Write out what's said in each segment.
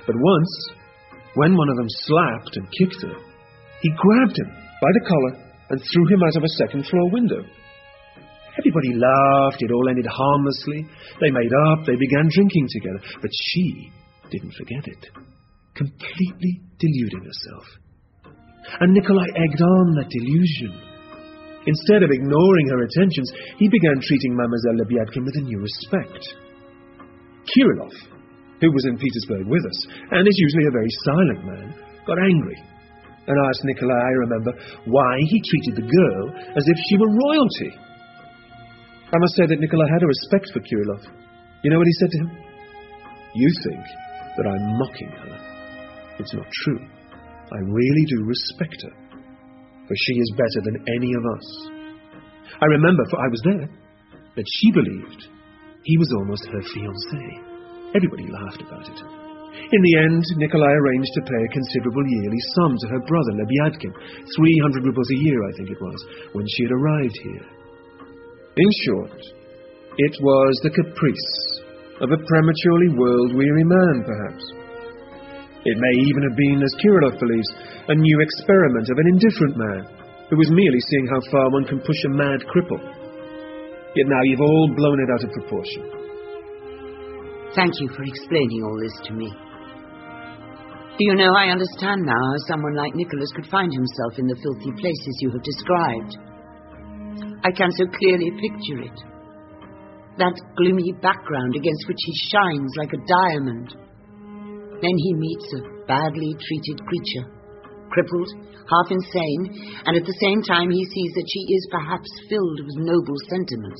But once, when one of them slapped and kicked her, he grabbed him by the collar and threw him out of a second-floor window. Everybody laughed. It all ended harmlessly. They made up. They began drinking together. But she didn't forget it, completely deluding herself. And Nikolai egged on that delusion. Instead of ignoring her attentions, he began treating Mademoiselle Lebyadkin with a new respect. Kirillov, who was in Petersburg with us, and is usually a very silent man, got angry and asked Nikolai, I remember, why he treated the girl as if she were royalty. I must say that Nikolai had a respect for Kirillov. You know what he said to him? You think that I'm mocking her. It's not true. I really do respect her, for she is better than any of us. I remember, for I was there, that she believed he was almost her fiancé. Everybody laughed about it. In the end, Nikolai arranged to pay a considerable yearly sum to her brother, Lebyadkin, 300 rubles a year, I think it was, when she had arrived here. In short, it was the caprice of a prematurely world-weary man, perhaps. It may even have been, as Kirillov believes, a new experiment of an indifferent man who was merely seeing how far one can push a mad cripple. Yet now you've all blown it out of proportion. Thank you for explaining all this to me. Do you know, I understand now how someone like Nicholas could find himself in the filthy places you have described. I can so clearly picture it. That gloomy background against which he shines like a diamond. Then he meets a badly treated creature, crippled, half insane, and at the same time he sees that she is perhaps filled with noble sentiments.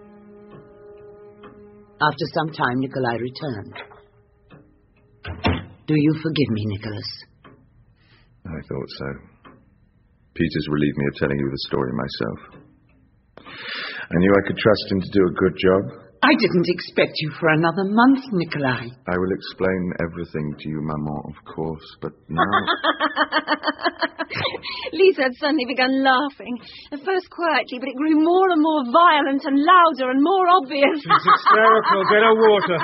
After some time, Nikolai returned. Do you forgive me, Nicholas? I thought so. Peter's relieved me of telling you the story myself. I knew I could trust him to do a good job. I didn't expect you for another month, Nikolai. I will explain everything to you, Maman, of course, but now... Lisa had suddenly begun laughing, at first quietly, but it grew more and more violent and louder and more obvious. She's hysterical. Get her water.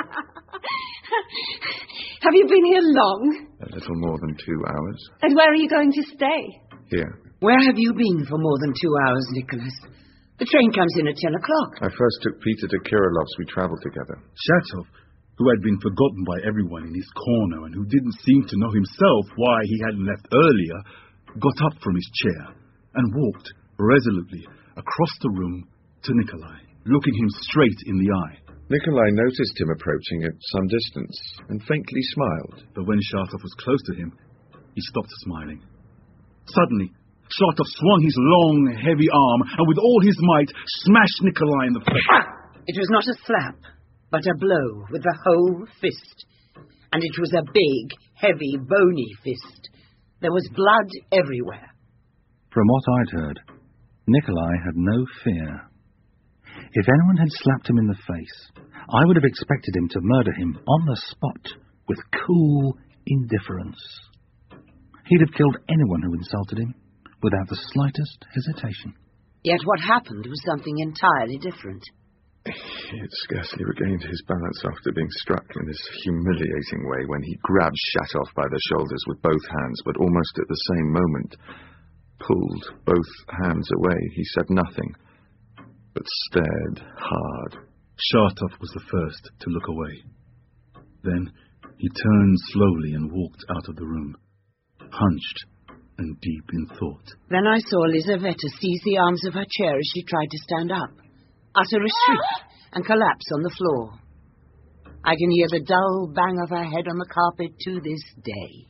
Have you been here long? A little more than 2 hours. And where are you going to stay? Here. Where have you been for more than 2 hours, Nicholas? The train comes in at 10 o'clock. I first took Peter to Kirillov's. We travelled together. Shatov, who had been forgotten by everyone in his corner and who didn't seem to know himself why he hadn't left earlier, got up from his chair and walked resolutely across the room to Nikolai, looking him straight in the eye. Nikolai noticed him approaching at some distance and faintly smiled. But when Shatov was close to him, he stopped smiling. Suddenly, Shatov swung his long, heavy arm and with all his might smashed Nikolai in the face. It was not a slap, but a blow with the whole fist. And it was a big, heavy, bony fist. There was blood everywhere. From what I'd heard, Nikolai had no fear. If anyone had slapped him in the face, I would have expected him to murder him on the spot with cool indifference. He'd have killed anyone who insulted him without the slightest hesitation. Yet what happened was something entirely different. He had scarcely regained his balance after being struck in this humiliating way when he grabbed Shatov by the shoulders with both hands, but almost at the same moment pulled both hands away. He said nothing, but stared hard. Shatov was the first to look away. Then he turned slowly and walked out of the room, hunched and deep in thought. Then I saw Lizaveta seize the arms of her chair as she tried to stand up, utter a shriek, and collapse on the floor. I can hear the dull bang of her head on the carpet to this day.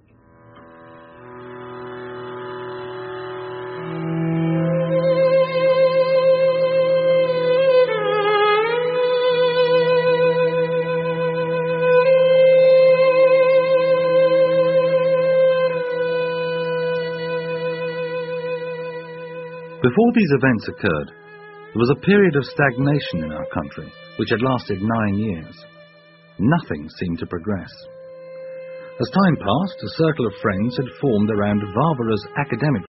Before these events occurred, there was a period of stagnation in our country, which had lasted 9 years. Nothing seemed to progress. As time passed, a circle of friends had formed around Varvara's academic